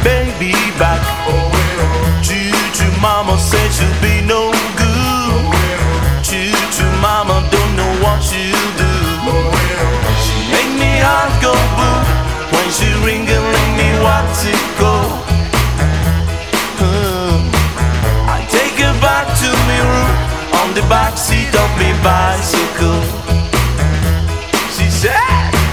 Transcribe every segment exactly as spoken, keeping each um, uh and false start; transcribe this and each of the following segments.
baby back. Choo-choo mama said she'll be no good. Choo-choo mama don't know what she'll do. She make me heart go boo when she ring-a-ling me what's it go. Hmm. I take her back to me room on the back seat of me bicycle. She said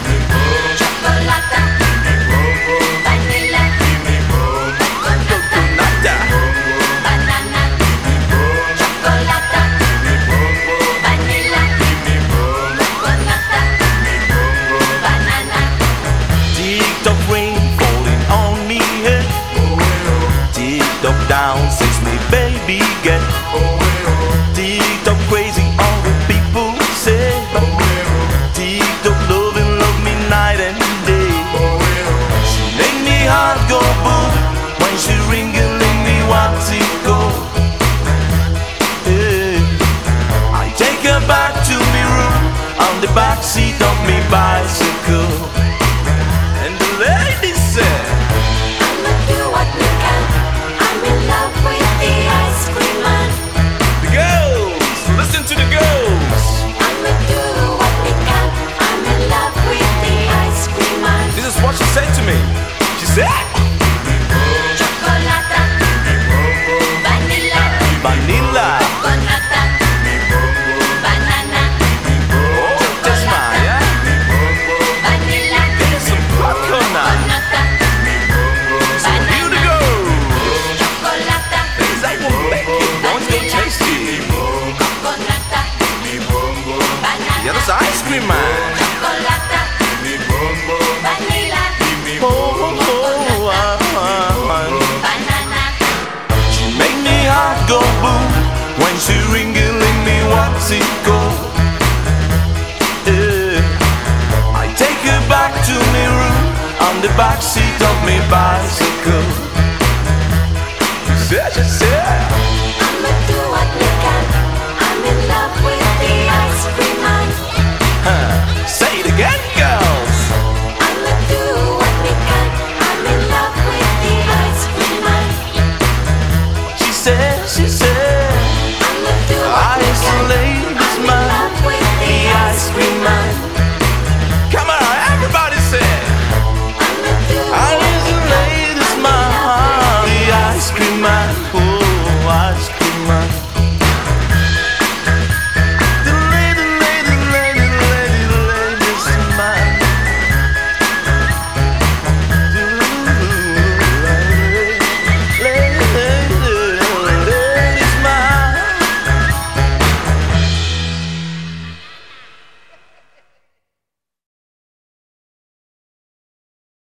down since me baby get TikTok crazy, all the people say TikTok loving, love me night and day. She make me heart go boom when she ring-a-ling me what's it go. Yeah. I take her back to me room on the back seat of me bicycle. And the lady said, to the girls. I'ma do what we can. I'm in love with the ice cream man. This is what she said to me. She said Chocolata, vanilla, vanilla, coconata, banana, oh, that's mine, yeah. Vanilla, there's some popcorn now. So here we go. Chocolata, things I won't make it, won't go tasty. The other's ice cream man. Chocolata, vanilla, Oh, oh, oh, ah, ah. banana. She make me heart go boom when she ring-a-ling me what's it go. Yeah. I take her back to me room on the back seat of me bicycle.